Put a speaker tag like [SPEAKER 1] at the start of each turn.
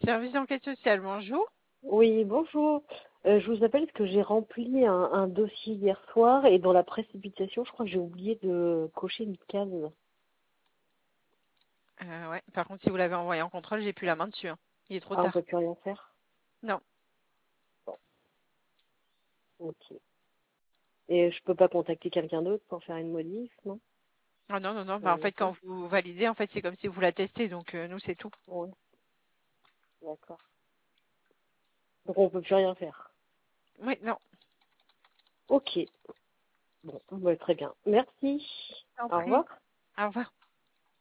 [SPEAKER 1] Service d'enquête sociale, bonjour.
[SPEAKER 2] Oui, bonjour. Je vous appelle parce que j'ai rempli un dossier hier soir et dans la précipitation, je crois que j'ai oublié de cocher une case.
[SPEAKER 1] Ouais. Par contre, si vous l'avez envoyé en contrôle, j'ai plus la main dessus, hein. Il est trop
[SPEAKER 2] Ah, on
[SPEAKER 1] tard.
[SPEAKER 2] peut plus rien faire?
[SPEAKER 1] Non.
[SPEAKER 2] Bon, ok. Et je peux pas contacter quelqu'un d'autre pour faire une modif, non?
[SPEAKER 1] Ah non, non, non. Bah, en
[SPEAKER 2] Rien
[SPEAKER 1] fait,
[SPEAKER 2] à faire.
[SPEAKER 1] quand vous validez, en fait, c'est comme si vous la testez. Donc, nous, c'est tout.
[SPEAKER 2] Ouais, d'accord. Donc on peut plus rien faire.
[SPEAKER 1] Oui, non.
[SPEAKER 2] Ok. Bon, bah, très bien. Merci.
[SPEAKER 1] Je t'en
[SPEAKER 2] Au
[SPEAKER 1] prie.
[SPEAKER 2] revoir.
[SPEAKER 1] Au revoir.